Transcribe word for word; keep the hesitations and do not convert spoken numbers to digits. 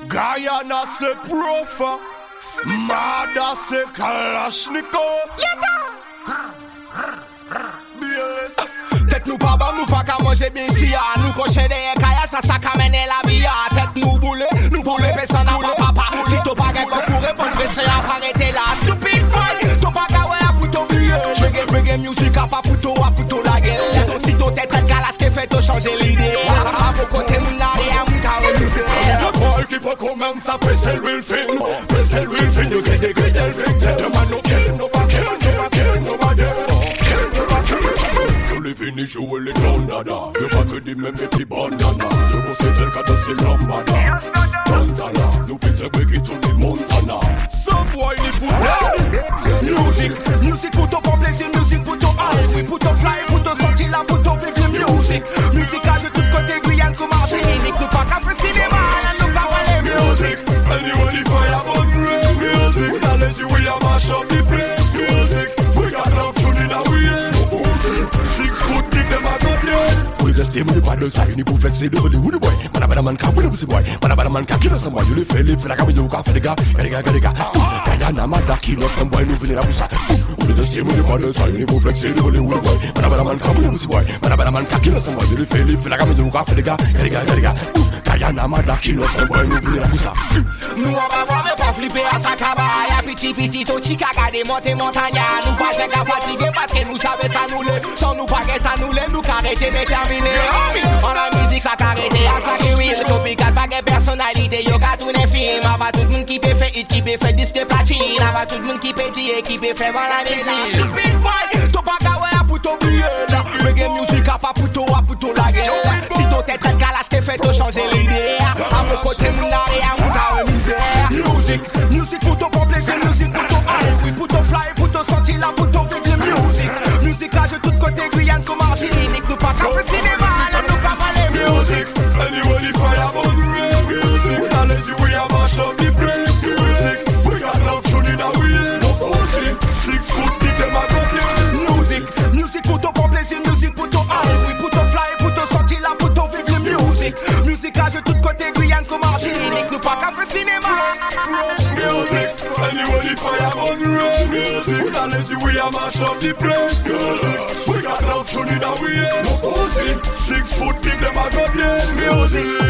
Guyana c'est prof, Mada c'est Kalashnikov. Tête nous pas bon, nous pas qu'à manger bien si ya. Nous cocher des kaya, ça ça qu'amène la vie. Tête nous boule, nous boule, personne n'a pas papa. Si t'as pas gagné pour répondre, c'est à arrêter là. Stupid boy, t'as pas gagné pour t'oublier. Reggae, reggae music, à pas pour toi, pour toi la gueule. Si t'as tête très calage, t'es fait te changer l'idée. À vos côtés, nous n'a rien, nous t'as remisé. Le boy qui peut quand même s'appeler, c'est lui le film. C'est lui le film, you get the great elving. The man no kill, no back kill, no back kill, no back kill. Les finish ou les clonada. Je pas que des mêmes petits bandanas. Je pense que c'est le cas de ces lambada. Montana, nous pitons qui tout les Montana. Some boy ni pour music, music pour ton plaisir, music pour ton art. Pour ton fly, pour ton sortir là, pour ton vivre music. Music à de tous côtés, Guyane comme Martinique. Nous pas qu'à faire cinéma, nous pas parler music. Anybody fire about music. We not let you, we are mash up the place. Music, we got love to the now we Six foot big, them a go play. We just stay with the paddle tie, you need flex it over the wood boy. Man, a bad man can't win a pussy boy. Man, a bad man can't kill us some boy. You live, live, like I'm in your car for the guy. Gariga, gariga. Guyana, man, that kill us some boy. Moving in a busa. We just stay with the paddle tie, you need flex it over the wood boy. Man, a bad man can't win a pussy boy. Man, a bad man can't kill us some boy. You live, live, like I'm in your car for the guy. Gariga, gariga. Guyana, man, that kill us some boy. Moving in a busa. Nous on va voir, mais pas flipper à sa cabaya. Petit, petit, tout chica, garder monter montagne. Nous pas faire qu'à fatiguer parce que nous savons ça nous l'est. Sans nous pas que ça nous l'est, nous carréter déterminé. On la musique ça carréter à ça qui will. Topical pas de personnalité, yo ka tous les films. Ava tout le monde qui peut faire hit, qui peut faire disque platine. Ava tout le monde qui peut dire, qui peut faire la musique. Stupid boy, t'as pas qu'à ouais pour t'oublier. Reggae music a pas pour toi, pour toi la gueule. Si ton tête très calage, t'es fait te changer l'idée. A vos côtés, nous n'a rien, nous t'a remisé. Music, music pour ton plaisir, music pour ton art. Pour ton fly, pour ton sortir là, pour ton vivre music. Music à de tous côtés, Guyane comme Martinique. Nous pas qu'à faire cinéma, nous qu'à parler music. Anybody fire about the music. We not let you, we are mash up the place. Music, we got love to the now we no music. Six foot big, them a go play. Music, music pour ton plaisir, music pour ton art. Pour ton fly, pour ton sortir là, pour ton vivre music. Music à de tous côtés, Guyane comme Martinique. Nous pas qu'à faire cinéma. Music, anybody fire about the music. We not let you, we are mash up the place. We got love to the now we no music. Six foot big, them a go play. Music.